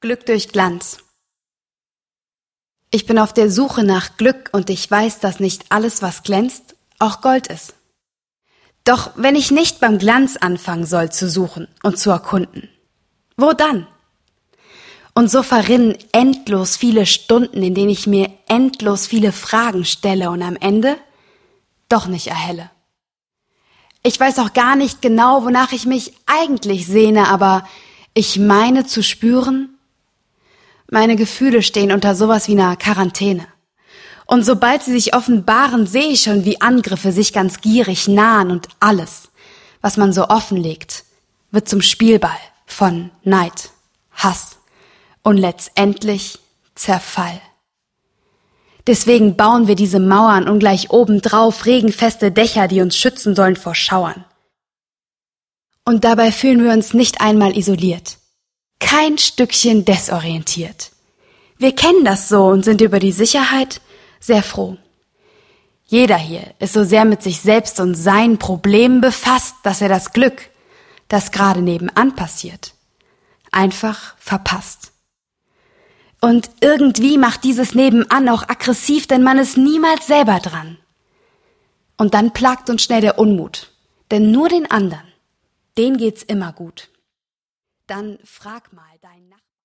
Glück durch Glanz. Ich bin auf der Suche nach Glück und ich weiß, dass nicht alles, was glänzt, auch Gold ist. Doch wenn ich nicht beim Glanz anfangen soll zu suchen und zu erkunden, wo dann? Und so verrinnen endlos viele Stunden, in denen ich mir endlos viele Fragen stelle und am Ende doch nicht erhelle. Ich weiß auch gar nicht genau, wonach ich mich eigentlich sehne, aber ich meine zu spüren, meine Gefühle stehen unter sowas wie einer Quarantäne. Und sobald sie sich offenbaren, sehe ich schon, wie Angriffe sich ganz gierig nahen und alles, was man so offenlegt, wird zum Spielball von Neid, Hass und letztendlich Zerfall. Deswegen bauen wir diese Mauern und gleich obendrauf regenfeste Dächer, die uns schützen sollen vor Schauern. Und dabei fühlen wir uns nicht einmal isoliert, kein Stückchen desorientiert. Wir kennen das so und sind über die Sicherheit sehr froh. Jeder hier ist so sehr mit sich selbst und seinen Problemen befasst, dass er das Glück, das gerade nebenan passiert, einfach verpasst. Und irgendwie macht dieses Nebenan auch aggressiv, denn man ist niemals selber dran. Und dann plagt uns schnell der Unmut, denn nur den anderen, denen geht's immer gut. Dann frag mal deinen Nachbarn.